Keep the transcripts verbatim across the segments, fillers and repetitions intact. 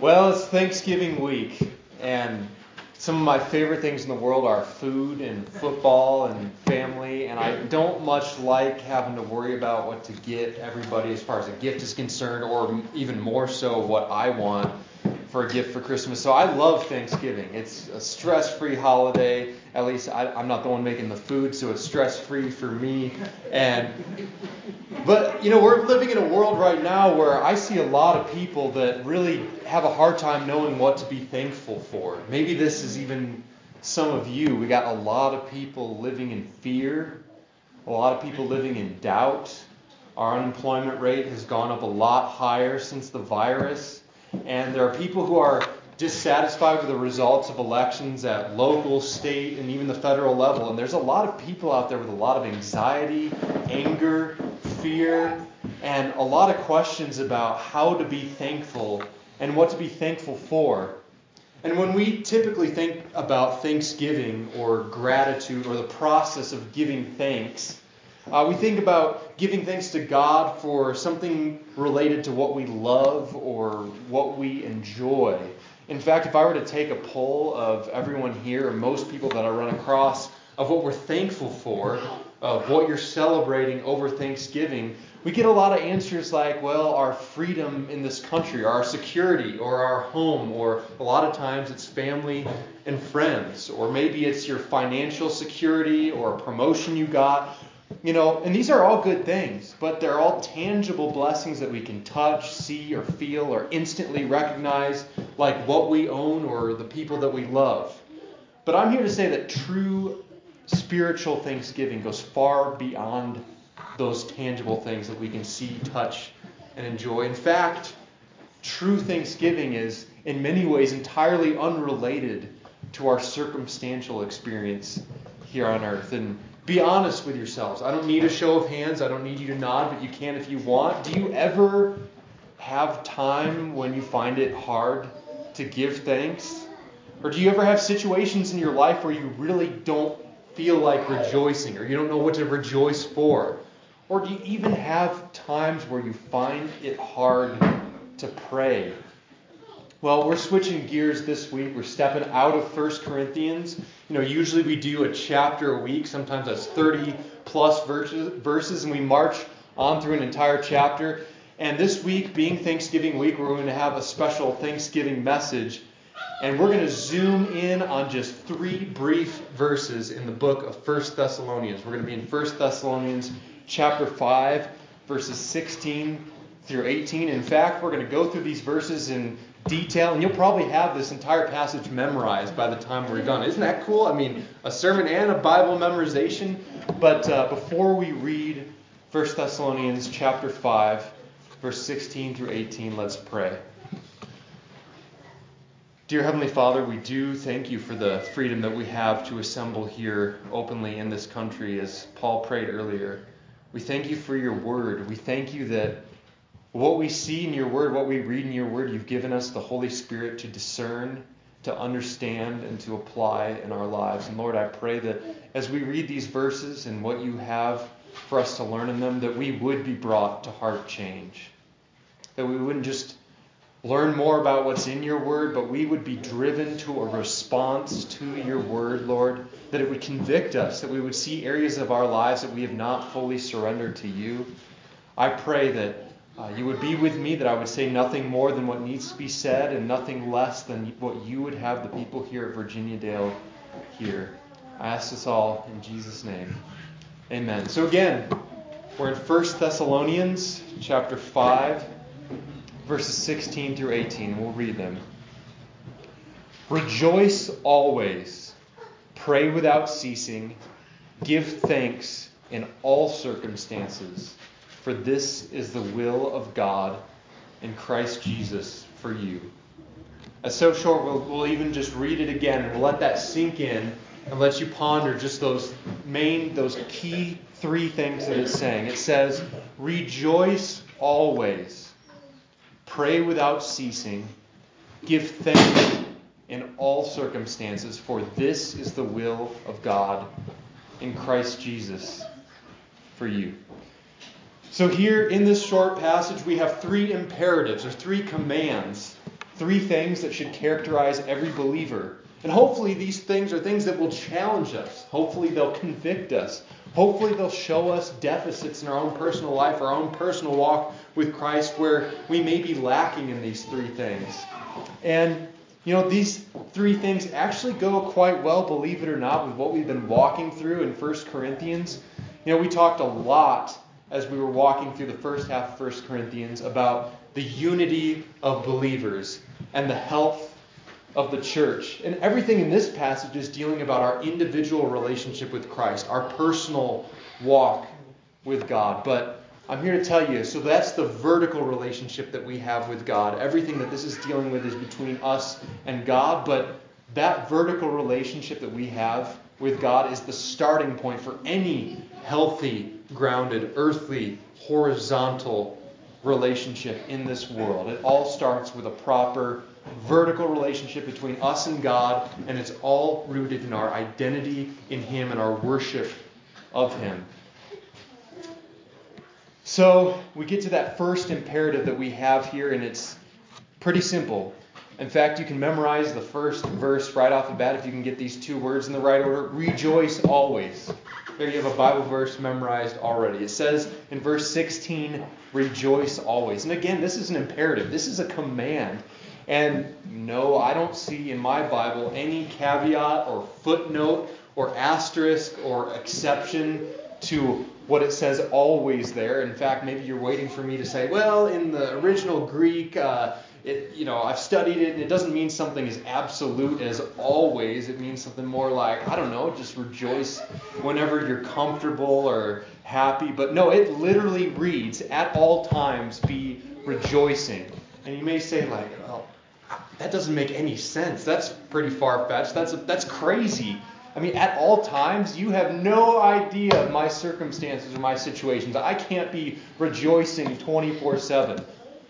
Well, it's Thanksgiving week, and some of my favorite things in the world are food and football and family, and I don't much like having to worry about what to get everybody as far as a gift is concerned, or even more so what I want for a gift for Christmas. So I love Thanksgiving. It's a stress-free holiday. At least I, I'm not the one making the food, so it's stress-free for me. And but, you know, we're living in a world right now where I see a lot of people that really have a hard time knowing what to be thankful for. Maybe this is even some of you. We got a lot of people living in fear, a lot of people living in doubt. Our unemployment rate has gone up a lot higher since the virus. And there are people who are dissatisfied with the results of elections at local, state, and even the federal level. And there's a lot of people out there with a lot of anxiety, anger, fear, and a lot of questions about how to be thankful and what to be thankful for. And when we typically think about Thanksgiving or gratitude or the process of giving thanks, uh, we think about giving thanks to God for something related to what we love or what we enjoy. In fact, if I were to take a poll of everyone here, or most people that I run across, of what we're thankful for, of what you're celebrating over Thanksgiving, we get a lot of answers like, well, our freedom in this country, or our security, or our home, or a lot of times it's family and friends, or maybe it's your financial security or a promotion you got. You know, and these are all good things, but they're all tangible blessings that we can touch, see, or feel, or instantly recognize, like what we own or the people that we love. But I'm here to say that true spiritual thanksgiving goes far beyond those tangible things that we can see, touch, and enjoy. In fact, true thanksgiving is in many ways entirely unrelated to our circumstantial experience here on earth. And be honest with yourselves. I don't need a show of hands. I don't need you to nod, but you can if you want. Do you ever have time when you find it hard to give thanks? Or do you ever have situations in your life where you really don't feel like rejoicing, or you don't know what to rejoice for? Or do you even have times where you find it hard to pray? Well, we're switching gears this week. We're stepping out of First Corinthians. You know, usually we do a chapter a week. Sometimes that's thirty plus verses, and we march on through an entire chapter. And this week, being Thanksgiving week, we're going to have a special Thanksgiving message. And we're going to zoom in on just three brief verses in the book of First Thessalonians. We're going to be in First Thessalonians chapter five, verses sixteen through eighteen. In fact, we're going to go through these verses in detail, and you'll probably have this entire passage memorized by the time we're done. Isn't that cool? I mean, a sermon and a Bible memorization. But uh, before we read First Thessalonians chapter five, verse sixteen through eighteen, let's pray. Dear Heavenly Father, we do thank you for the freedom that we have to assemble here openly in this country, as Paul prayed earlier. We thank you for your word. We thank you that what we see in your word, what we read in your word, you've given us the Holy Spirit to discern, to understand, and to apply in our lives. And Lord, I pray that as we read these verses and what you have for us to learn in them, that we would be brought to heart change. That we wouldn't just learn more about what's in your word, but we would be driven to a response to your word, Lord. That it would convict us, that we would see areas of our lives that we have not fully surrendered to you. I pray that Uh, you would be with me, that I would say nothing more than what needs to be said and nothing less than what you would have the people here at Virginia Dale hear. I ask this all in Jesus' name. Amen. So again, we're in First Thessalonians chapter five, verses sixteen through eighteen. We'll read them. Rejoice always, pray without ceasing, give thanks in all circumstances, for this is the will of God in Christ Jesus for you. It's so short, we'll, we'll even just read it again, and we'll let that sink in and let you ponder just those main, those key three things that it's saying. It says, rejoice always, pray without ceasing, give thanks in all circumstances, for this is the will of God in Christ Jesus for you. So here in this short passage, we have three imperatives, or three commands three things that should characterize every believer. And hopefully these things are things that will challenge us. Hopefully they'll convict us. Hopefully they'll show us deficits in our own personal life, our own personal walk with Christ, where we may be lacking in these three things. And, you know, these three things actually go quite well, believe it or not, with what we've been walking through in First Corinthians. You know, we talked a lot as we were walking through the first half of First Corinthians about the unity of believers and the health of the church. And everything in this passage is dealing about our individual relationship with Christ, our personal walk with God. But I'm here to tell you, so that's the vertical relationship that we have with God. Everything that this is dealing with is between us and God, but that vertical relationship that we have with God is the starting point for any healthy, grounded, earthly, horizontal relationship in this world. It all starts with a proper vertical relationship between us and God, and it's all rooted in our identity in Him and our worship of Him. So we get to that first imperative that we have here, and it's pretty simple. In fact, you can memorize the first verse right off the bat if you can get these two words in the right order. Rejoice always. There you have a Bible verse memorized already. It says in verse sixteen, rejoice always. And again, this is an imperative. This is a command. And no, I don't see in my Bible any caveat or footnote or asterisk or exception to what it says always there. In fact, maybe you're waiting for me to say, well, in the original Greek, uh, it, you know, I've studied it, and it doesn't mean something as absolute as always. It means something more like, I don't know, just rejoice whenever you're comfortable or happy. But no, it literally reads, at all times be rejoicing. And you may say, like, well, that doesn't make any sense. That's pretty far-fetched. That's that's crazy. I mean, at all times, you have no idea of my circumstances or my situations. I can't be rejoicing twenty-four seven.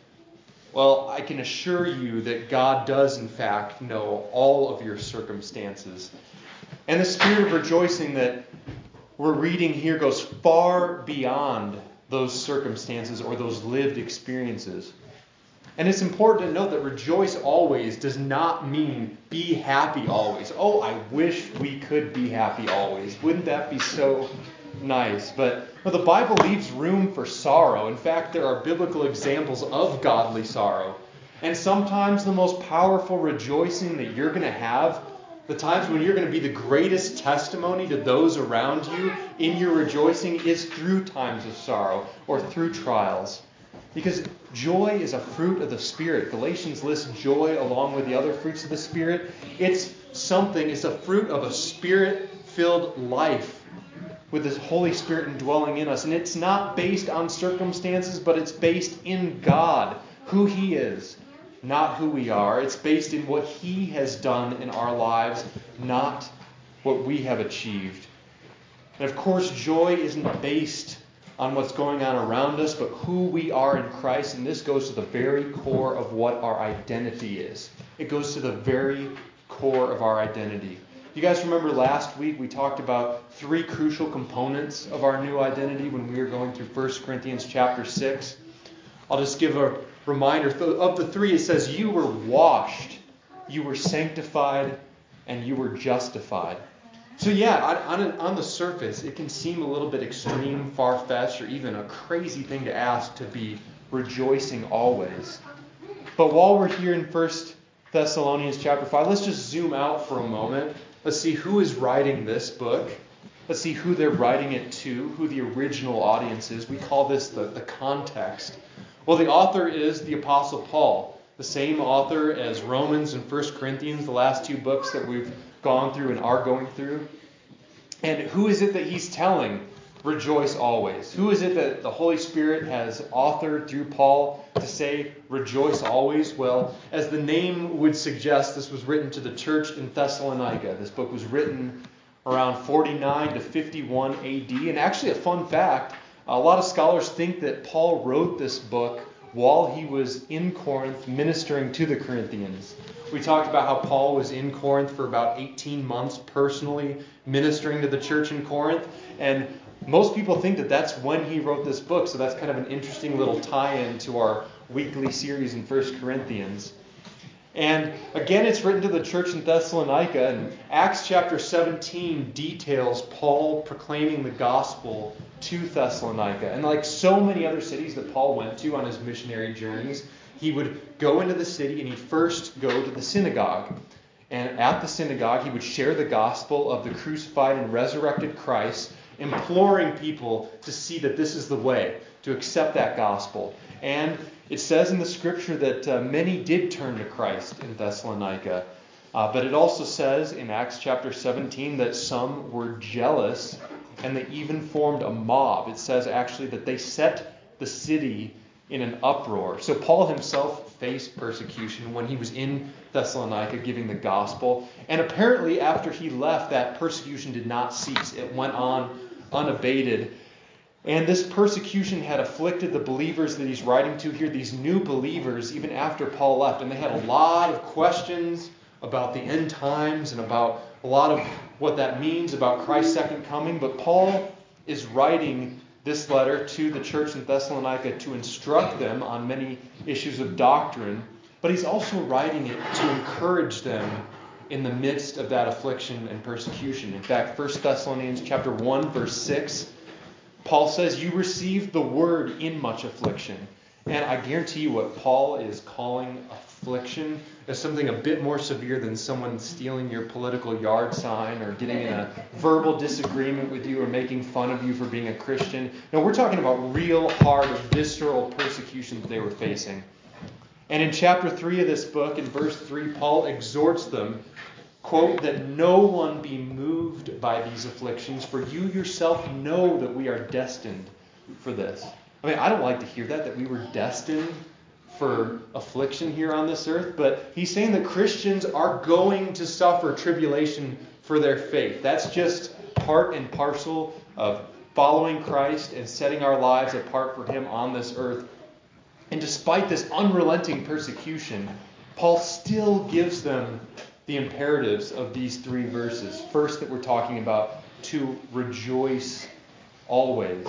Well, I can assure you that God does, in fact, know all of your circumstances. And the spirit of rejoicing that we're reading here goes far beyond those circumstances or those lived experiences. And it's important to note that rejoice always does not mean be happy always. Oh, I wish we could be happy always. Wouldn't that be so nice? But well, the Bible leaves room for sorrow. In fact, there are biblical examples of godly sorrow. And sometimes the most powerful rejoicing that you're going to have, the times when you're going to be the greatest testimony to those around you in your rejoicing, is through times of sorrow or through trials. Because joy is a fruit of the Spirit. Galatians lists joy along with the other fruits of the Spirit. It's something, it's a fruit of a Spirit-filled life with the Holy Spirit indwelling in us. And it's not based on circumstances, but it's based in God, who He is, not who we are. It's based in what He has done in our lives, not what we have achieved. And of course, joy isn't based on what's going on around us, but who we are in Christ. And this goes to the very core of what our identity is. It goes to the very core of our identity. You guys remember last week we talked about three crucial components of our new identity when we were going through First Corinthians chapter six. I'll just give a reminder. Of the three, it says you were washed, you were sanctified, and you were justified. So yeah, on, on, on the surface, it can seem a little bit extreme, far-fetched, or even a crazy thing to ask to be rejoicing always. But while we're here in First Thessalonians chapter five, let's just zoom out for a moment. Let's see who is writing this book. Let's see who they're writing it to, who the original audience is. We call this the, the context. Well, the author is the Apostle Paul, the same author as Romans and First Corinthians, the last two books that we've gone through and are going through. And who is it that he's telling? Rejoice always. Who is it that the Holy Spirit has authored through Paul to say rejoice always? Well, as the name would suggest, this was written to the church in Thessalonica. This book was written around forty-nine to fifty-one A D. And actually, a fun fact, a lot of scholars think that Paul wrote this book while he was in Corinth ministering to the Corinthians. We talked about how Paul was in Corinth for about eighteen months personally ministering to the church in Corinth. And most people think that that's when he wrote this book. So that's kind of an interesting little tie-in to our weekly series in First Corinthians. And again, it's written to the church in Thessalonica, and Acts chapter seventeen details Paul proclaiming the gospel to Thessalonica. And like so many other cities that Paul went to on his missionary journeys, he would go into the city and he'd first go to the synagogue. And at the synagogue, he would share the gospel of the crucified and resurrected Christ, imploring people to see that this is the way, to accept that gospel. And it says in the scripture that uh, many did turn to Christ in Thessalonica. Uh, but it also says in Acts chapter seventeen that some were jealous and they even formed a mob. It says actually that they set the city in an uproar. So Paul himself faced persecution when he was in Thessalonica giving the gospel. And apparently after he left, that persecution did not cease. It went on unabated. And this persecution had afflicted the believers that he's writing to here, these new believers, even after Paul left. And they had a lot of questions about the end times and about a lot of what that means about Christ's second coming. But Paul is writing this letter to the church in Thessalonica to instruct them on many issues of doctrine. But he's also writing it to encourage them in the midst of that affliction and persecution. In fact, First Thessalonians chapter one, verse six, Paul says, you received the word in much affliction. And I guarantee you what Paul is calling affliction is something a bit more severe than someone stealing your political yard sign or getting in a verbal disagreement with you or making fun of you for being a Christian. No, we're talking about real hard, visceral persecution that they were facing. And in chapter three of this book, in verse three, Paul exhorts them, quote, that no one be moved by these afflictions, for you yourself know that we are destined for this. I mean, I don't like to hear that, that we were destined for affliction here on this earth, but he's saying that Christians are going to suffer tribulation for their faith. That's just part and parcel of following Christ and setting our lives apart for him on this earth. And despite this unrelenting persecution, Paul still gives them the imperatives of these three verses. First, that we're talking about to rejoice always.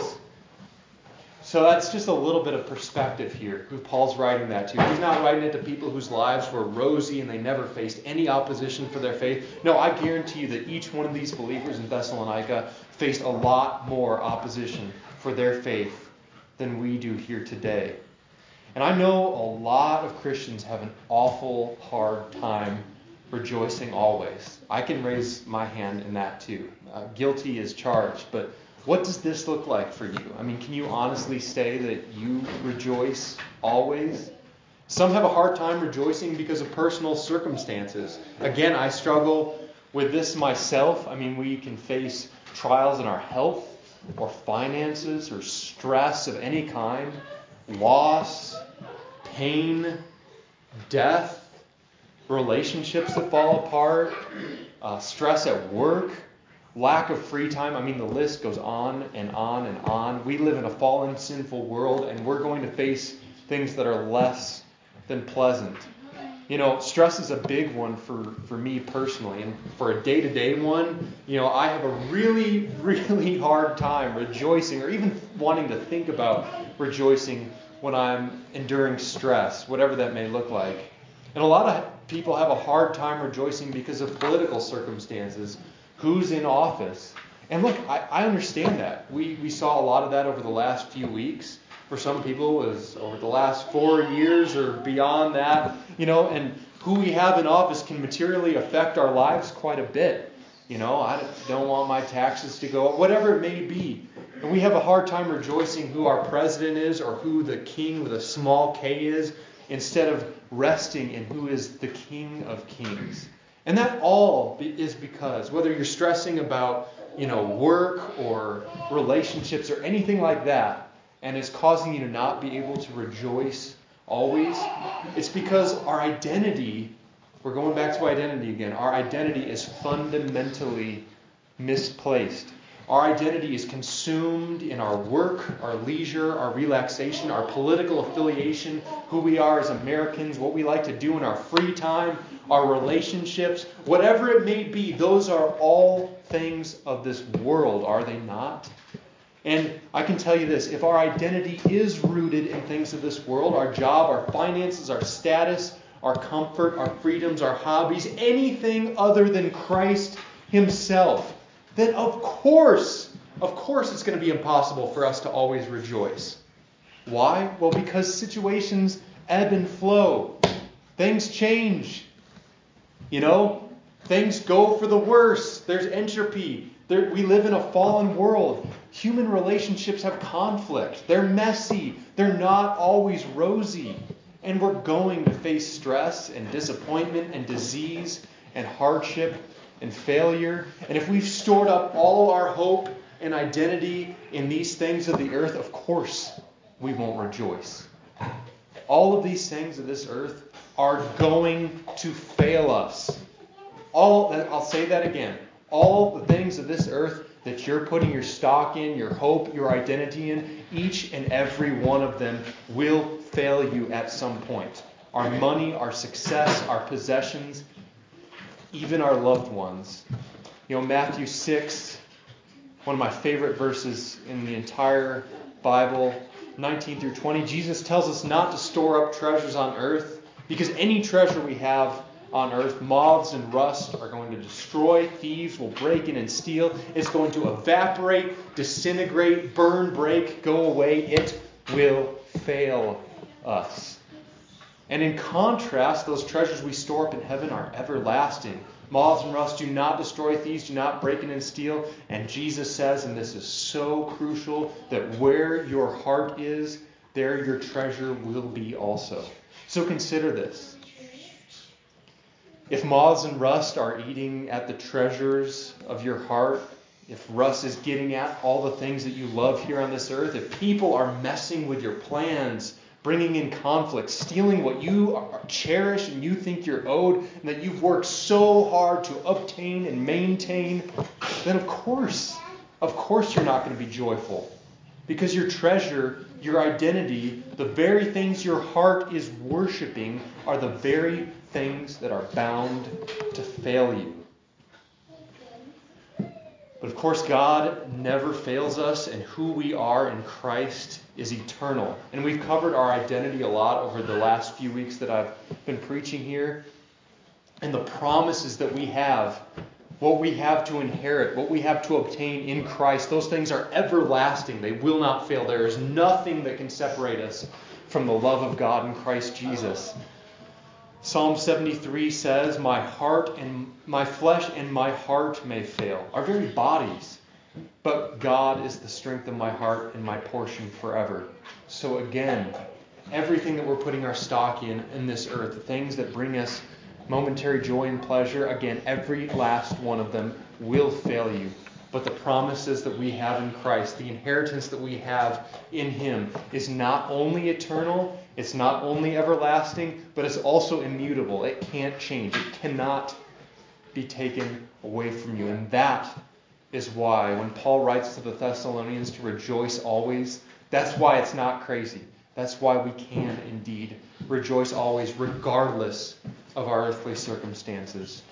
So that's just a little bit of perspective here, who Paul's writing that to. He's not writing it to people whose lives were rosy and they never faced any opposition for their faith. No, I guarantee you that each one of these believers in Thessalonica faced a lot more opposition for their faith than we do here today. And I know a lot of Christians have an awful hard time rejoicing always. I can raise my hand in that too. Uh, guilty as charged. But what does this look like for you? I mean, can you honestly say that you rejoice always? Some have a hard time rejoicing because of personal circumstances. Again, I struggle with this myself. I mean, we can face trials in our health or finances or stress of any kind, loss, pain, death, relationships that fall apart, uh, stress at work, lack of free time. I mean, the list goes on and on and on. We live in a fallen, sinful world, and we're going to face things that are less than pleasant. You know, stress is a big one for, for me personally. And for a day-to-day one, you know, I have a really, really hard time rejoicing or even wanting to think about rejoicing when I'm enduring stress, whatever that may look like. And a lot of people have a hard time rejoicing because of political circumstances. Who's in office? And look, I, I understand that. We we saw a lot of that over the last few weeks. For some people, it was over the last four years or beyond that. You know, and who we have in office can materially affect our lives quite a bit. You know, I don't want my taxes to go up, whatever it may be. And we have a hard time rejoicing who our president is or who the king with a small K is, instead of resting in who is the King of Kings. And that all is because whether you're stressing about, you know, work or relationships or anything like that, and it's causing you to not be able to rejoice always, it's because our identity, we're going back to identity again, our identity is fundamentally misplaced. Our identity is consumed in our work, our leisure, our relaxation, our political affiliation, who we are as Americans, what we like to do in our free time, our relationships, whatever it may be. Those are all things of this world, are they not? And I can tell you this, if our identity is rooted in things of this world, our job, our finances, our status, our comfort, our freedoms, our hobbies, anything other than Christ himself, then of course, of course it's going to be impossible for us to always rejoice. Why? Well, because situations ebb and flow. Things change. You know, things go for the worse. There's entropy. There, we live in a fallen world. Human relationships have conflict. They're messy. They're not always rosy. And we're going to face stress and disappointment and disease and hardship and failure. And if we've stored up all our hope and identity in these things of the earth, of course we won't rejoice. All of these things of this earth are going to fail us. All, I'll say that again. All the things of this earth that you're putting your stock in, your hope, your identity in, each and every one of them will fail you at some point. Our money, our success, our possessions, even our loved ones. You know, Matthew six, one of my favorite verses in the entire Bible, nineteen through twenty, Jesus tells us not to store up treasures on earth, because any treasure we have on earth, moths and rust are going to destroy. Thieves will break in and steal. It's going to evaporate, disintegrate, burn, break, go away. It will fail us. And in contrast, those treasures we store up in heaven are everlasting. Moths and rust do not destroy, thieves do not break in and steal. And Jesus says, and this is so crucial, that where your heart is, there your treasure will be also. So consider this. If moths and rust are eating at the treasures of your heart, if rust is getting at all the things that you love here on this earth, if people are messing with your plans, bringing in conflict, stealing what you cherish and you think you're owed, and that you've worked so hard to obtain and maintain, then of course, of course you're not going to be joyful. Because your treasure, your identity, the very things your heart is worshiping are the very things that are bound to fail you. But of course, God never fails us, and who we are in Christ is eternal. And we've covered our identity a lot over the last few weeks that I've been preaching here. And the promises that we have, what we have to inherit, what we have to obtain in Christ, those things are everlasting. They will not fail. There is nothing that can separate us from the love of God in Christ Jesus. Psalm seventy-three says, my heart and my flesh and my heart may fail. Our very bodies. But God is the strength of my heart and my portion forever. So again, everything that we're putting our stock in in this earth, the things that bring us momentary joy and pleasure, again, every last one of them will fail you. But the promises that we have in Christ, the inheritance that we have in Him, is not only eternal, it's not only everlasting, but it's also immutable. It can't change. It cannot be taken away from you. And that is why when Paul writes to the Thessalonians to rejoice always, that's why it's not crazy. That's why we can indeed rejoice always, regardless of our earthly circumstances.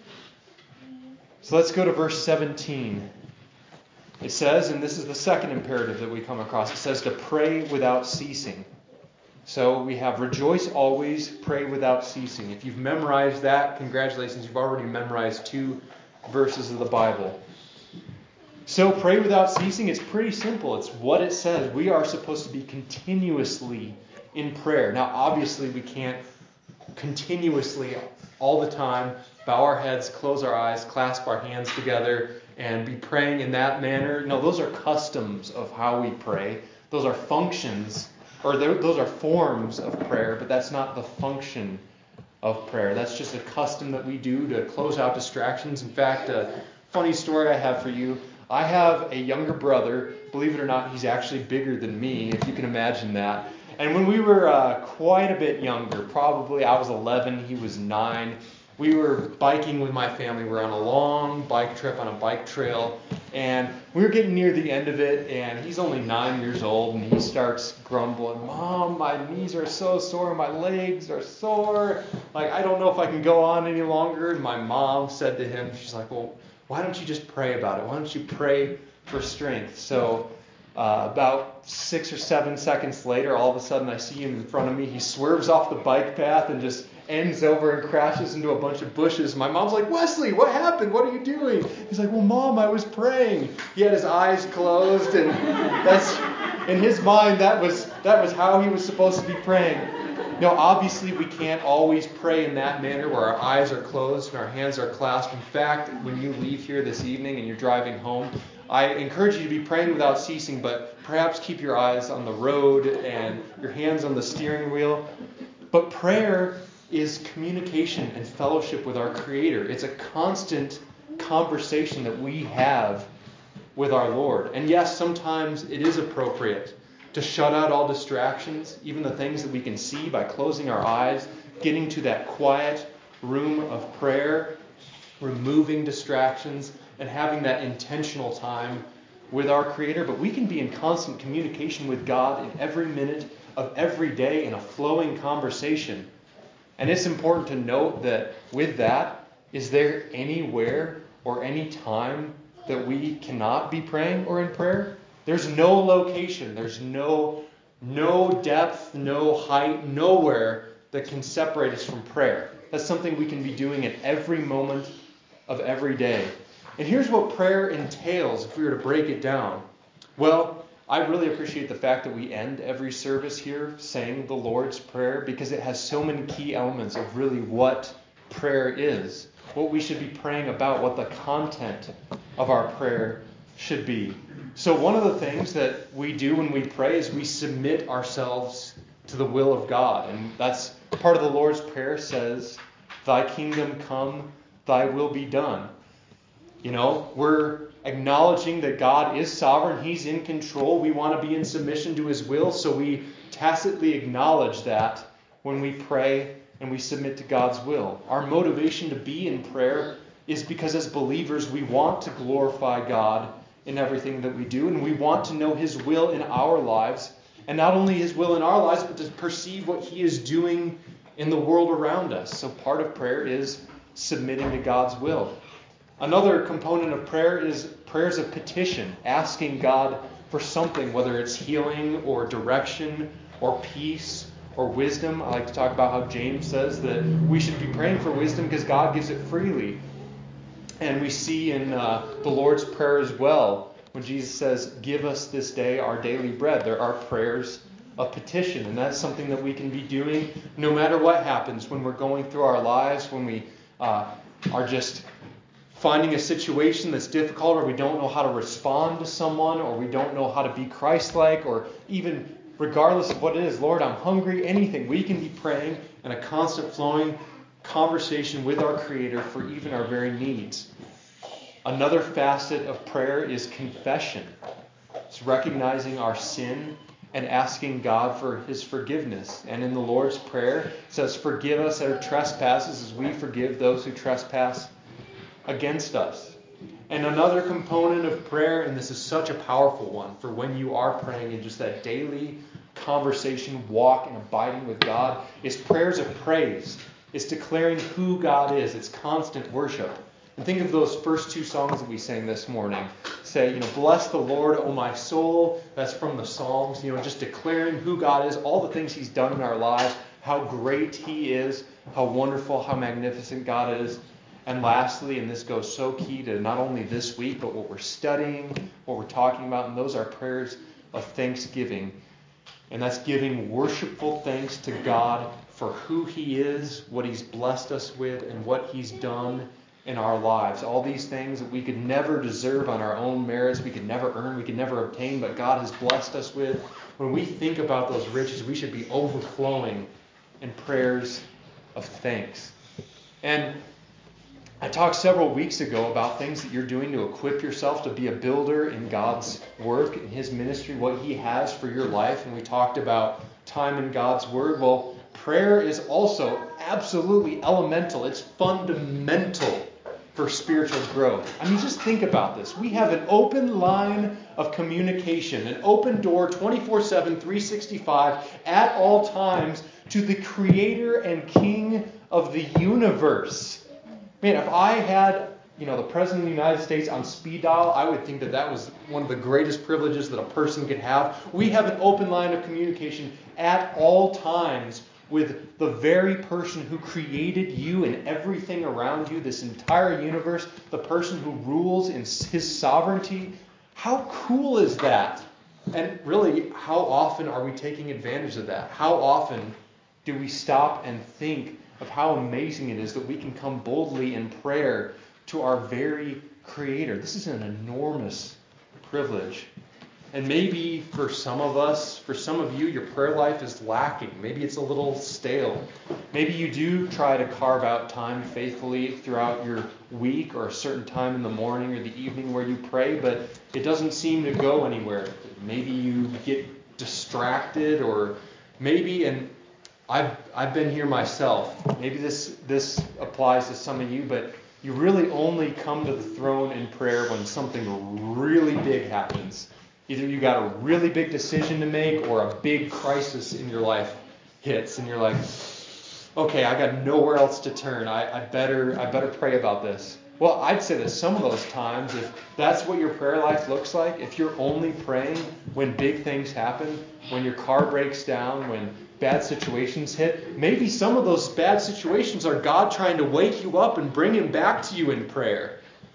So let's go to verse seventeen. It says, and this is the second imperative that we come across, it says to pray without ceasing. So we have rejoice always, pray without ceasing. If you've memorized that, congratulations, you've already memorized two verses of the Bible. So pray without ceasing, it's pretty simple. It's what it says. We are supposed to be continuously in prayer. Now, obviously, we can't continuously, all the time, bow our heads, close our eyes, clasp our hands together, and be praying in that manner. No, those are customs of how we pray. Those are functions, or those are forms of prayer, but that's not the function of prayer. That's just a custom that we do to close out distractions. In fact, a funny story I have for you. I have a younger brother. Believe it or not, he's actually bigger than me, if you can imagine that. And when we were uh, quite a bit younger, probably I was eleven, he was nine, we were biking with my family. We were on a long bike trip on a bike trail, and we were getting near the end of it, and he's only nine years old, and he starts grumbling, Mom, my knees are so sore, my legs are sore, like I don't know if I can go on any longer. And my mom said to him, she's like, well, why don't you just pray about it? Why don't you pray for strength? So uh, about six or seven seconds later, all of a sudden I see him in front of me. He swerves off the bike path and just ends over and crashes into a bunch of bushes. My mom's like, Wesley, what happened? What are you doing? He's like, well, Mom, I was praying. He had his eyes closed, and that's in his mind, that was that was how he was supposed to be praying. Now, obviously, we can't always pray in that manner where our eyes are closed and our hands are clasped. In fact, when you leave here this evening and you're driving home, I encourage you to be praying without ceasing, but perhaps keep your eyes on the road and your hands on the steering wheel. But prayer is communication and fellowship with our Creator. It's a constant conversation that we have with our Lord. And yes, sometimes it is appropriate to shut out all distractions, even the things that we can see, by closing our eyes, getting to that quiet room of prayer, removing distractions, and having that intentional time with our Creator. But we can be in constant communication with God in every minute of every day in a flowing conversation. And it's important to note that with that, is there anywhere or any time that we cannot be praying or in prayer? There's no location, there's no, no depth, no height, nowhere that can separate us from prayer. That's something we can be doing at every moment of every day. And here's what prayer entails if we were to break it down. Well, I really appreciate the fact that we end every service here saying the Lord's Prayer, because it has so many key elements of really what prayer is, what we should be praying about, what the content of our prayer should be. So one of the things that we do when we pray is we submit ourselves to the will of God. And that's part of the Lord's Prayer says, Thy kingdom come, Thy will be done. You know, we're acknowledging that God is sovereign. He's in control. We want to be in submission to His will. So we tacitly acknowledge that when we pray and we submit to God's will. Our motivation to be in prayer is because as believers, we want to glorify God in everything that we do. And we want to know His will in our lives. And not only His will in our lives, but to perceive what He is doing in the world around us. So part of prayer is submitting to God's will. Another component of prayer is prayers of petition, asking God for something, whether it's healing or direction or peace or wisdom. I like to talk about how James says that we should be praying for wisdom because God gives it freely. And we see in uh, the Lord's Prayer as well, when Jesus says, give us this day our daily bread. There are prayers of petition, and that's something that we can be doing no matter what happens when we're going through our lives, when we uh, are just finding a situation that's difficult, or we don't know how to respond to someone, or we don't know how to be Christ-like, or even regardless of what it is, Lord, I'm hungry, anything. We can be praying in a constant flowing conversation with our Creator for even our very needs. Another facet of prayer is confession. It's recognizing our sin and asking God for His forgiveness. And in the Lord's Prayer, it says, forgive us our trespasses as we forgive those who trespass against us. And another component of prayer, and this is such a powerful one for when you are praying in just that daily conversation, walk, and abiding with God, is prayers of praise. It's declaring who God is. It's constant worship. And think of those first two songs that we sang this morning. Say, you know, bless the Lord, O my soul. That's from the Psalms. You know, just declaring who God is, all the things He's done in our lives, how great He is, how wonderful, how magnificent God is. And lastly, and this goes so key to not only this week, but what we're studying, what we're talking about, and those are prayers of thanksgiving. And that's giving worshipful thanks to God for who He is, what He's blessed us with, and what He's done in our lives. All these things that we could never deserve on our own merits, we could never earn, we could never obtain, but God has blessed us with. When we think about those riches, we should be overflowing in prayers of thanks. And I talked several weeks ago about things that you're doing to equip yourself to be a builder in God's work, in His ministry, what He has for your life. And we talked about time in God's Word. Well, prayer is also absolutely elemental. It's fundamental for spiritual growth. I mean, just think about this. We have an open line of communication, an open door twenty-four seven, three sixty-five at all times to the Creator and King of the universe. Man, if I had, you know, the President of the United States on speed dial, I would think that that was one of the greatest privileges that a person could have. We have an open line of communication at all times with the very person who created you and everything around you, this entire universe, the person who rules in his sovereignty. How cool is that? And really, how often are we taking advantage of that? How often do we stop and think of how amazing it is that we can come boldly in prayer to our very Creator? This is an enormous privilege. And maybe for some of us, for some of you, your prayer life is lacking. Maybe it's a little stale. Maybe you do try to carve out time faithfully throughout your week or a certain time in the morning or the evening where you pray, but it doesn't seem to go anywhere. Maybe you get distracted, or maybe, and I've I've been here myself. Maybe this this applies to some of you, but you really only come to the throne in prayer when something really big happens. Either you got a really big decision to make or a big crisis in your life hits, and you're like, okay, I got nowhere else to turn. I, I better I better pray about this. Well, I'd say that some of those times, if that's what your prayer life looks like, if you're only praying when big things happen, when your car breaks down, when bad situations hit, maybe some of those bad situations are God trying to wake you up and bring Him back to you in prayer.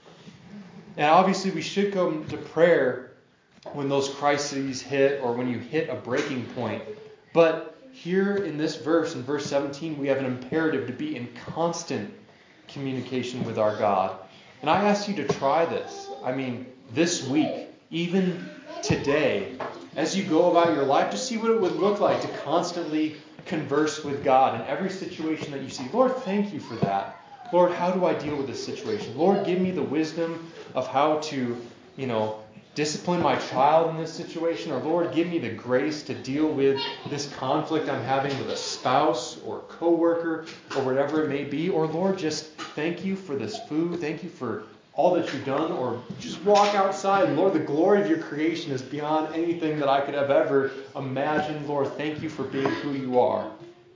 And obviously we should come to prayer when those crises hit or when you hit a breaking point. But here in this verse, in verse seventeen, we have an imperative to be in constant communication with our God. And I ask you to try this. I mean, this week, even today, as you go about your life, just see what it would look like to constantly converse with God in every situation that you see. Lord, thank you for that. Lord, how do I deal with this situation? Lord, give me the wisdom of how to, you know, discipline my child in this situation. Or Lord, give me the grace to deal with this conflict I'm having with a spouse or coworker or whatever it may be. Or Lord, just thank you for this food. Thank you for all that you've done. Or just walk outside. Lord, the glory of your creation is beyond anything that I could have ever imagined. Lord, thank you for being who you are.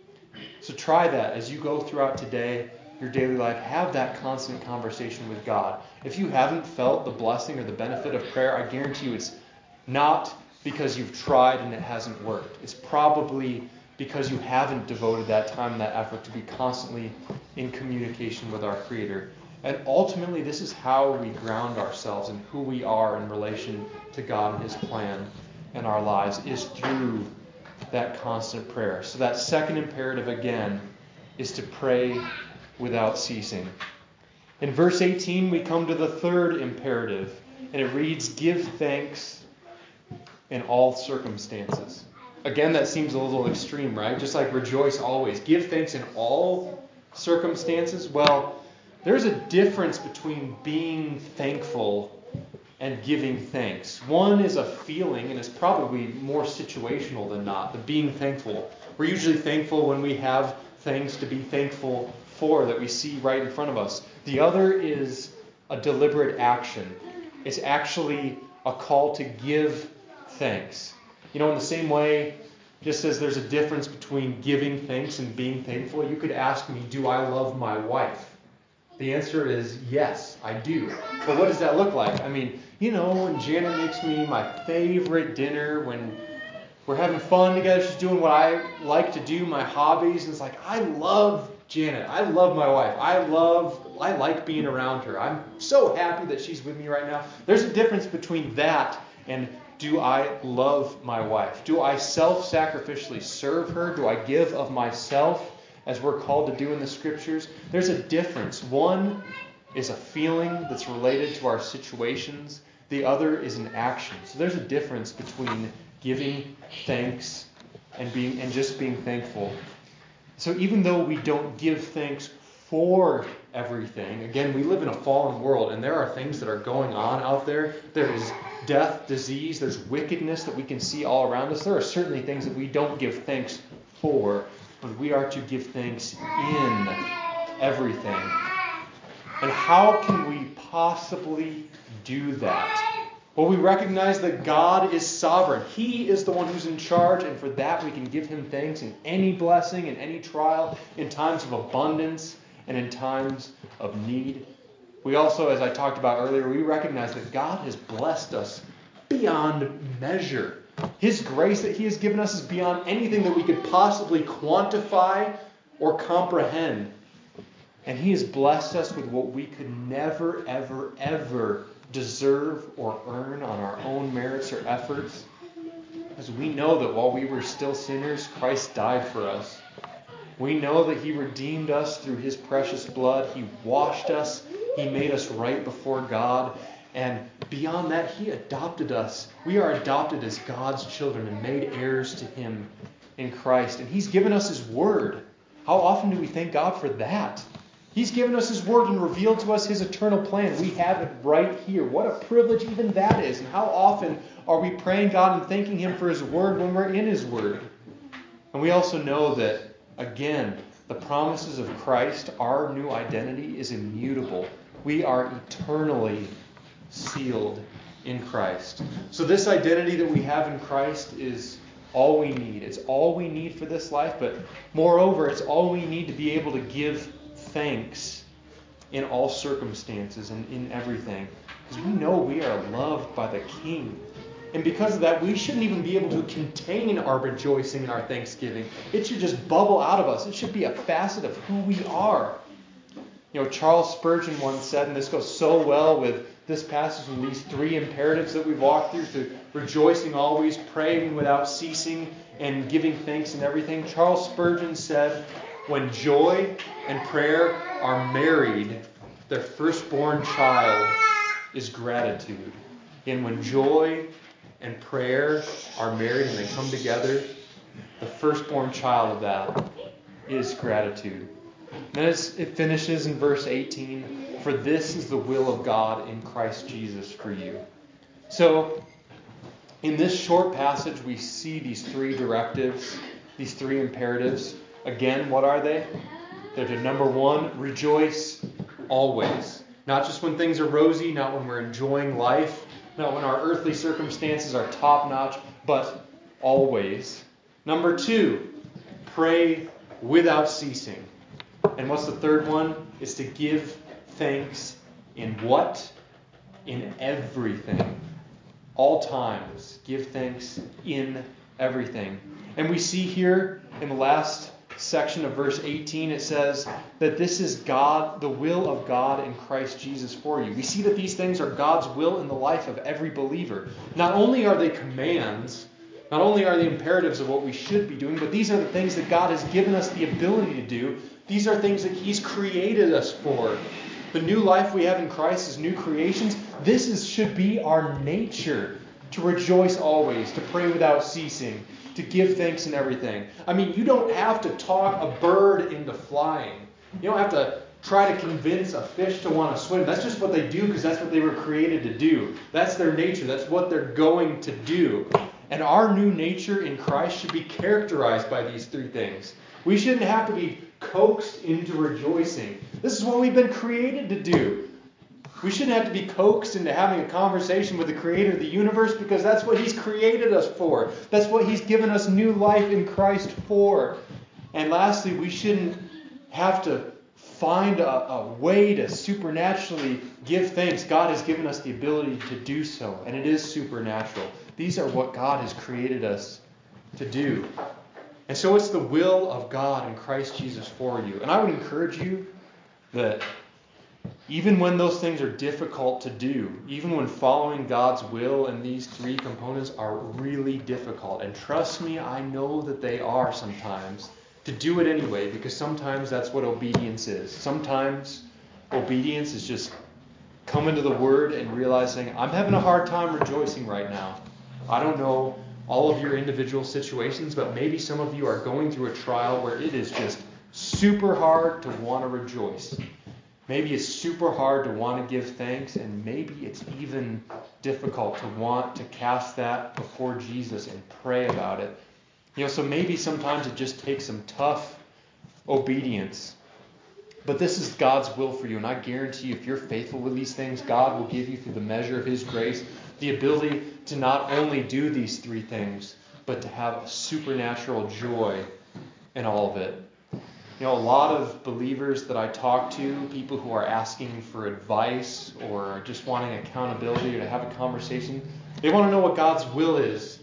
So try that as you go throughout today, your daily life. Have that constant conversation with God. If you haven't felt the blessing or the benefit of prayer, I guarantee you it's not because you've tried and it hasn't worked. It's probably because you haven't devoted that time and that effort to be constantly in communication with our Creator. And ultimately, this is how we ground ourselves in who we are in relation to God and His plan in our lives, is through that constant prayer. So that second imperative, again, is to pray without ceasing. In verse eighteen, we come to the third imperative, and it reads, give thanks in all circumstances. Again, that seems a little extreme, right? Just like rejoice always. Give thanks in all circumstances. Well, there's a difference between being thankful and giving thanks. One is a feeling, and it's probably more situational than not, the being thankful. We're usually thankful when we have things to be thankful for that we see right in front of us. The other is a deliberate action. It's actually a call to give thanks. You know, in the same way, just as there's a difference between giving thanks and being thankful, you could ask me, do I love my wife? The answer is yes, I do. But what does that look like? I mean, you know, when Janet makes me my favorite dinner, when we're having fun together, she's doing what I like to do, my hobbies, and it's like, I love Janet. I love my wife. I love, I like being around her. I'm so happy that she's with me right now. There's a difference between that and do I love my wife? Do I self-sacrificially serve her? Do I give of myself as we're called to do in the Scriptures? There's a difference. One is a feeling that's related to our situations. The other is an action. So there's a difference between giving thanks and being and just being thankful. So even though we don't give thanks for everything, again, we live in a fallen world, and there are things that are going on out there. There is death, disease, there's wickedness that we can see all around us. There are certainly things that we don't give thanks for, but we are to give thanks in everything. And how can we possibly do that? Well, we recognize that God is sovereign. He is the one who's in charge, and for that we can give Him thanks in any blessing, in any trial, in times of abundance, and in times of need. We also, as I talked about earlier, we recognize that God has blessed us beyond measure. His grace that He has given us is beyond anything that we could possibly quantify or comprehend. And He has blessed us with what we could never, ever, ever deserve or earn on our own merits or efforts. Because we know that while we were still sinners, Christ died for us. We know that He redeemed us through His precious blood. He washed us. He made us right before God. And beyond that, He adopted us. We are adopted as God's children and made heirs to Him in Christ. And He's given us His Word. How often do we thank God for that? He's given us His Word and revealed to us His eternal plan. We have it right here. What a privilege even that is. And how often are we praying God and thanking Him for His Word when we're in His Word? And we also know that, again, the promises of Christ, our new identity, is immutable. We are eternally sealed in Christ. So this identity that we have in Christ is all we need. It's all we need for this life, but moreover, it's all we need to be able to give thanks in all circumstances and in everything. Because we know we are loved by the King. And because of that, we shouldn't even be able to contain our rejoicing and our thanksgiving. It should just bubble out of us. It should be a facet of who we are. You know, Charles Spurgeon once said, and this goes so well with this passage and these three imperatives that we've walked through, to rejoicing always, praying without ceasing, and giving thanks in everything. Charles Spurgeon said, when joy and prayer are married, their firstborn child is gratitude. And when joy and prayer are married and they come together, the firstborn child of that is gratitude. And as it finishes in verse eighteen, for this is the will of God in Christ Jesus for you. So, in this short passage, we see these three directives, these three imperatives. Again, what are they? They're to, number one, rejoice always. Not just when things are rosy, not when we're enjoying life, not when our earthly circumstances are top-notch, but always. Number two, pray without ceasing. And what's the third one? Is to give thanks in what? In everything. All times. Give thanks in everything. And we see here in the last section of verse eighteen, it says that this is God, the will of God in Christ Jesus for you. We see that these things are God's will in the life of every believer. Not only are they commands, not only are they imperatives of what we should be doing, but these are the things that God has given us the ability to do. These are things that He's created us for. The new life we have in Christ is new creations. This is, should be our nature, to rejoice always, to pray without ceasing, to give thanks in everything. I mean, you don't have to talk a bird into flying. You don't have to try to convince a fish to want to swim. That's just what they do because that's what they were created to do. That's their nature. That's what they're going to do. And our new nature in Christ should be characterized by these three things. We shouldn't have to be coaxed into rejoicing. This is what we've been created to do. We shouldn't have to be coaxed into having a conversation with the Creator of the universe because that's what He's created us for. That's what He's given us new life in Christ for. And lastly, we shouldn't have to find a, a way to supernaturally give thanks. God has given us the ability to do so, and it is supernatural. These are what God has created us to do. And so it's the will of God in Christ Jesus for you. And I would encourage you that even when those things are difficult to do, even when following God's will and these three components are really difficult, and trust me, I know that they are sometimes, to do it anyway, because sometimes that's what obedience is. Sometimes obedience is just coming to the Word and realizing, I'm having a hard time rejoicing right now. I don't know all of your individual situations, but maybe some of you are going through a trial where it is just super hard to want to rejoice. Maybe it's super hard to want to give thanks, and maybe it's even difficult to want to cast that before Jesus and pray about it. You know, so maybe sometimes it just takes some tough obedience. But this is God's will for you, and I guarantee you, if you're faithful with these things, God will give you, through the measure of His grace, the ability to not only do these three things, but to have a supernatural joy in all of it. You know, a lot of believers that I talk to, people who are asking for advice or just wanting accountability or to have a conversation, they want to know what God's will is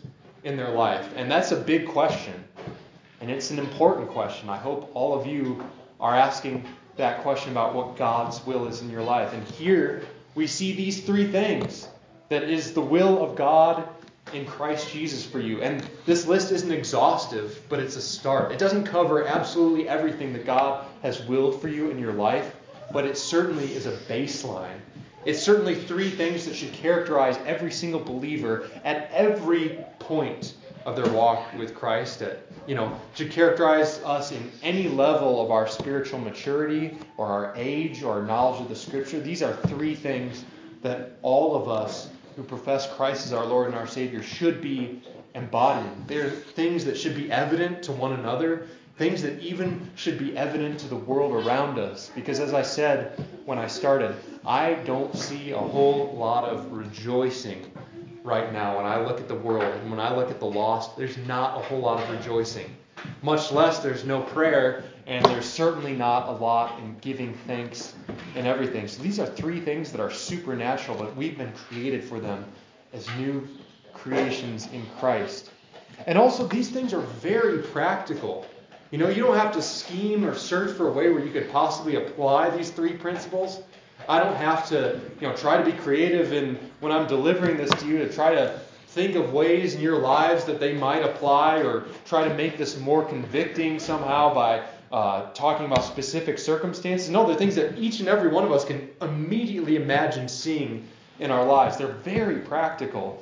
in their life? And that's a big question. And it's an important question. I hope all of you are asking that question about what God's will is in your life. And here we see these three things that is the will of God in Christ Jesus for you. And this list isn't exhaustive, but it's a start. It doesn't cover absolutely everything that God has willed for you in your life, but it certainly is a baseline. It's certainly three things that should characterize every single believer at every point of their walk with Christ. At, you know, should characterize us in any level of our spiritual maturity or our age or our knowledge of the Scripture. These are three things that all of us who profess Christ as our Lord and our Savior should be embodying. They're things that should be evident to one another, things that even should be evident to the world around us. Because as I said when I started, I don't see a whole lot of rejoicing right now when I look at the world and when I look at the lost. There's not a whole lot of rejoicing. Much less there's no prayer, and there's certainly not a lot in giving thanks and everything. So these are three things that are supernatural, but we've been created for them as new creations in Christ. And also these things are very practical. You know, you don't have to scheme or search for a way where you could possibly apply these three principles. I don't have to, you know, try to be creative in when I'm delivering this to you to try to think of ways in your lives that they might apply, or try to make this more convicting somehow by uh, talking about specific circumstances. No, they're things that each and every one of us can immediately imagine seeing in our lives. They're very practical.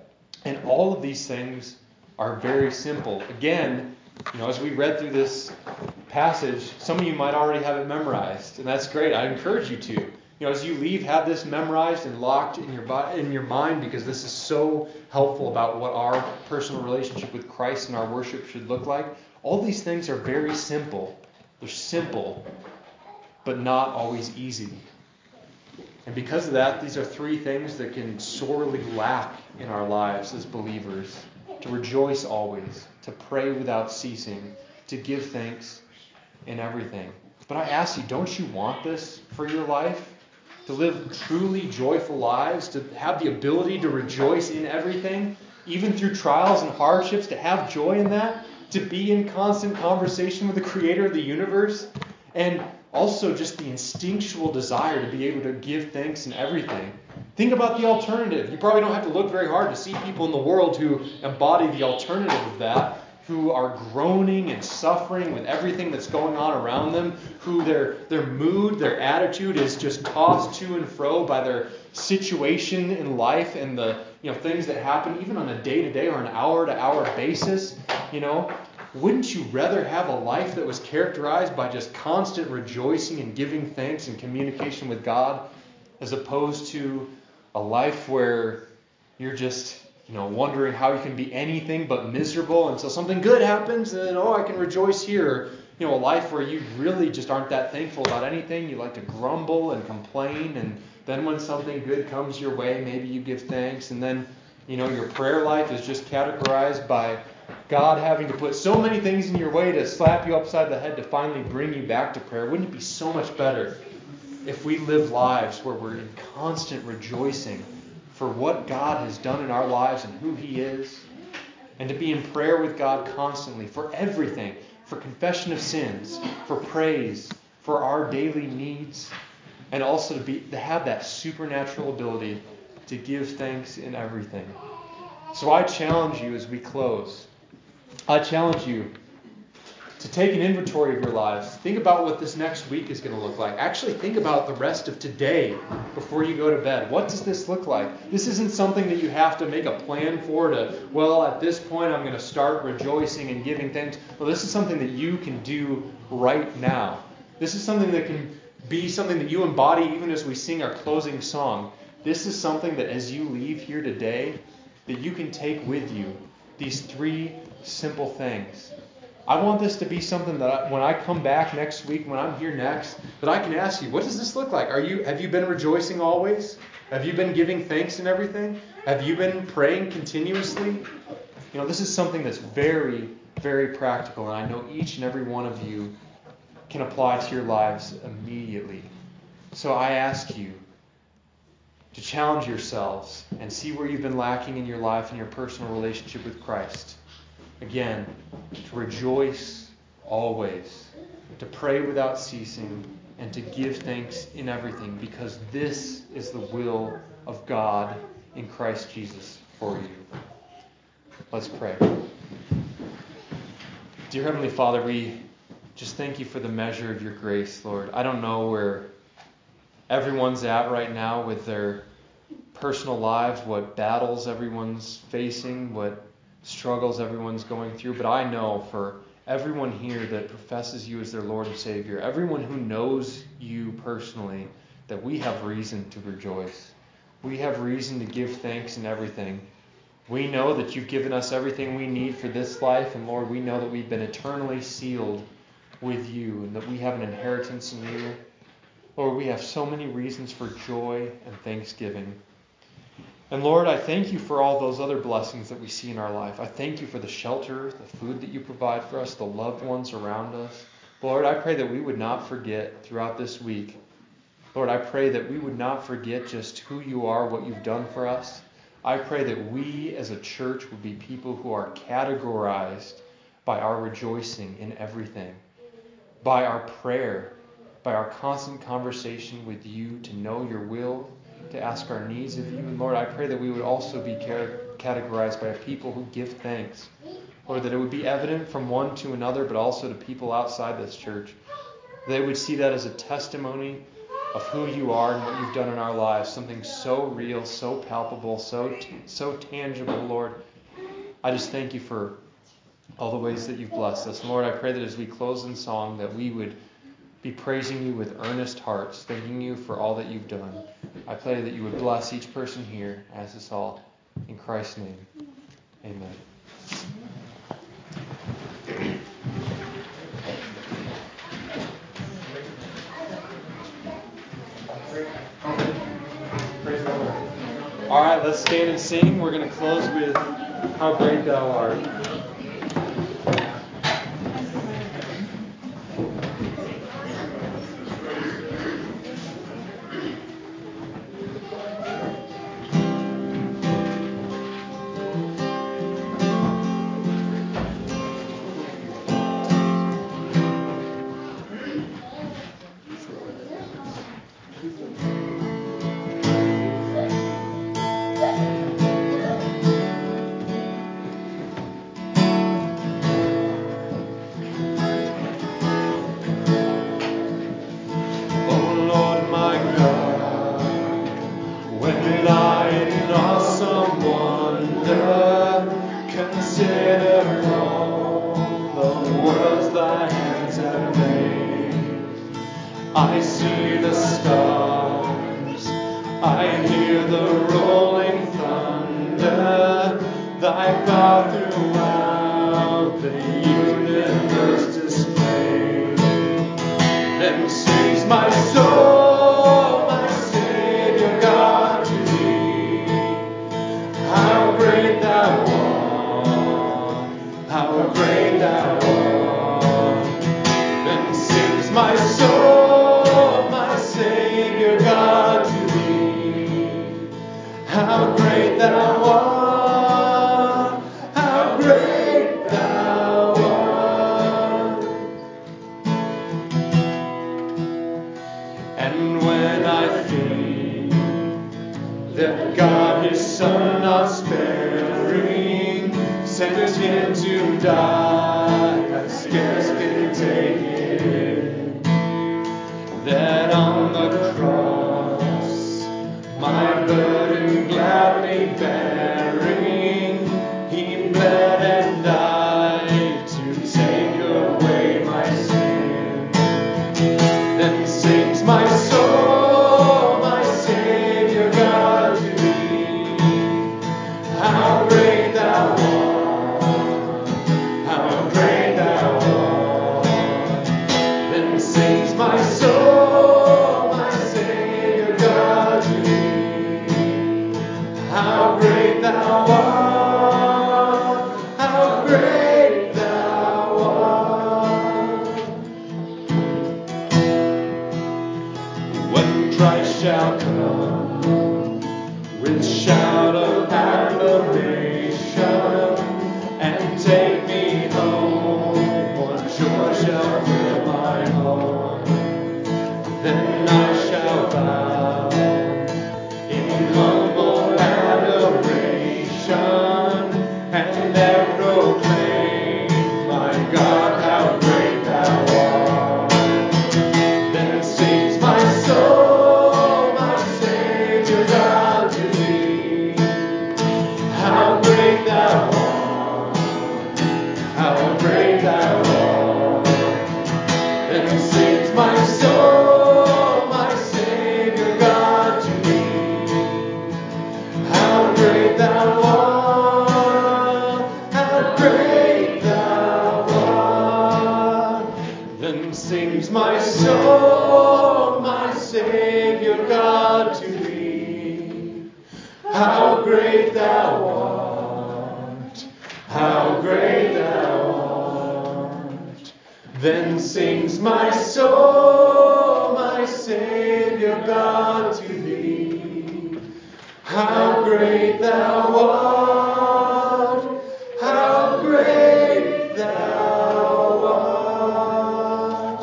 And all of these things are very simple. Again, you know, as we read through this passage, some of you might already have it memorized, and that's great. I encourage you to. You know, as you leave, have this memorized and locked in your in your mind, because this is so helpful about what our personal relationship with Christ and our worship should look like. All these things are very simple. They're simple, but not always easy. And because of that, these are three things that can sorely lack in our lives as believers. To rejoice always, to pray without ceasing, to give thanks in everything. But I ask you, don't you want this for your life? To live truly joyful lives, to have the ability to rejoice in everything, even through trials and hardships, to have joy in that, to be in constant conversation with the Creator of the universe, and also just the instinctual desire to be able to give thanks in everything. Think about the alternative. You probably don't have to look very hard to see people in the world who embody the alternative of that, who are groaning and suffering with everything that's going on around them, who their their mood, their attitude is just tossed to and fro by their situation in life and the you know things that happen even on a day-to-day or an hour-to-hour basis. You know, wouldn't you rather have a life that was characterized by just constant rejoicing and giving thanks and communication with God, as opposed to a life where you're just You know, wondering how you can be anything but miserable until something good happens, and then, oh, I can rejoice here. You know, a life where you really just aren't that thankful about anything. You like to grumble and complain, and then when something good comes your way, maybe you give thanks, and then, you know, your prayer life is just categorized by God having to put so many things in your way to slap you upside the head to finally bring you back to prayer. Wouldn't it be so much better if we live lives where we're in constant rejoicing for what God has done in our lives and who He is, and to be in prayer with God constantly for everything, for confession of sins, for praise, for our daily needs, and also to be to have that supernatural ability to give thanks in everything. So I challenge you as we close. I challenge you to take an inventory of your lives. Think about what this next week is going to look like. Actually, think about the rest of today before you go to bed. What does this look like? This isn't something that you have to make a plan for to, well, at this point I'm going to start rejoicing and giving thanks. Well, this is something that you can do right now. This is something that can be something that you embody even as we sing our closing song. This is something that as you leave here today, that you can take with you. These three simple things. I want this to be something that I, when I come back next week, when I'm here next, that I can ask you, what does this look like? Are you have you been rejoicing always? Have you been giving thanks and everything? Have you been praying continuously? You know, this is something that's very, very practical, and I know each and every one of you can apply to your lives immediately. So I ask you to challenge yourselves and see where you've been lacking in your life and your personal relationship with Christ. Again, to rejoice always, to pray without ceasing, and to give thanks in everything, because this is the will of God in Christ Jesus for you. Let's pray. Dear Heavenly Father, we just thank you for the measure of your grace, Lord. I don't know where everyone's at right now with their personal lives, what battles everyone's facing, what struggles everyone's going through, but I know for everyone here that professes you as their Lord and Savior, everyone who knows you personally, that we have reason to rejoice. We have reason to give thanks in everything. We know that you've given us everything we need for this life, and Lord, we know that we've been eternally sealed with you and that we have an inheritance in you. Lord, we have so many reasons for joy and thanksgiving. And Lord, I thank you for all those other blessings that we see in our life. I thank you for the shelter, the food that you provide for us, the loved ones around us. Lord, I pray that we would not forget throughout this week. Lord, I pray that we would not forget just who you are, what you've done for us. I pray that we as a church would be people who are categorized by our rejoicing in everything, by our prayer, by our constant conversation with you to know your will, to ask our needs of you. And Lord, I pray that we would also be categorized by a people who give thanks. Lord, that it would be evident from one to another, but also to people outside this church. They would see that as a testimony of who you are and what you've done in our lives. Something so real, so palpable, so t- so tangible, Lord. I just thank you for all the ways that you've blessed us. And Lord, I pray that as we close in song, that we would be praising you with earnest hearts, thanking you for all that you've done. I pray that you would bless each person here as us all. In Christ's name, amen. All right, let's stand and sing. We're going to close with How Great Thou Art. I see the stars, I hear the rolling thunder, thy power throughout the universe displayed. Then sings my soul, my Savior God, to thee. How great thou art, how great thou art. Then sings my soul, God, to thee. How great thou art, how great thou art. And when I think that God his Son not sparing sent him to die, I scarce can take it in, that on the cross, my burden gladly bearing, he bled and died to take away my sin. Then sings my soul, my Savior God, to thee. How great thou art, how great thou art. Then sings my soul, how great thou art, how great thou art. When Christ shall come with shout of acclamation, and take me home. One joy shall fill my home. Then I shall bow in humble adoration, and there proclaim, my God, how great thou art. Then sings my soul, my Savior God, to thee, how great thou art, how great thou art. Then sings my soul, my Savior God, to thee, how great thou art, how great thou art. Then sings my soul, my Savior God, to thee, how great thou art, how great thou art. Then sings my soul, my Savior God, to thee, how great thou art, how great thou art.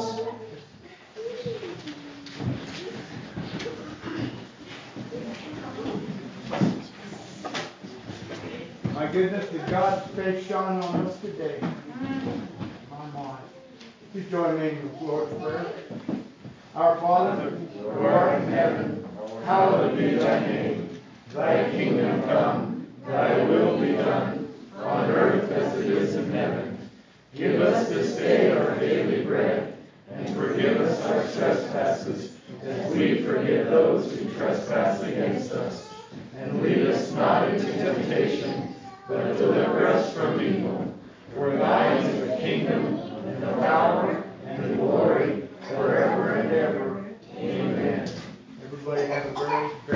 My goodness, did God's face shine on us today? My mind. Please join me in the Lord's Prayer. Our Father, who art in heaven, hallowed be thy name. Thy kingdom come, thy will be done, on earth as it is in heaven. Give us this day our daily bread, and forgive us our trespasses, as we forgive those who trespass against us. And lead us not into temptation, but deliver us from evil. For thine is the kingdom, and the power, and the glory, forever and ever. Amen. Everybody have a very, very